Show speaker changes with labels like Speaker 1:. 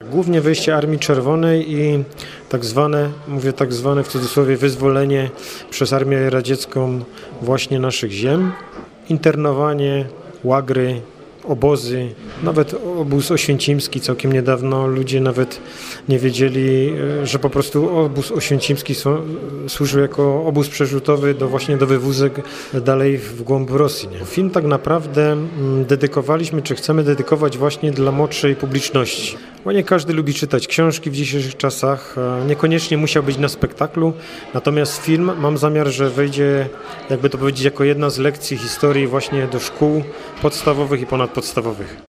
Speaker 1: Głównie wejście Armii Czerwonej i mówię tak zwane w cudzysłowie, wyzwolenie przez Armię Radziecką właśnie naszych ziem, internowanie, łagry, obozy, nawet obóz oświęcimski całkiem niedawno. Ludzie nawet nie wiedzieli, że po prostu obóz oświęcimski służył jako obóz przerzutowy właśnie do wywózek dalej w głąb Rosji. Nie? Film tak naprawdę dedykowaliśmy, czy chcemy dedykować właśnie dla młodszej publiczności. Bo nie każdy lubi czytać książki w dzisiejszych czasach, niekoniecznie musiał być na spektaklu, natomiast film mam zamiar, że wejdzie, jakby to powiedzieć, jako jedna z lekcji historii właśnie do szkół podstawowych i ponadpodstawowych.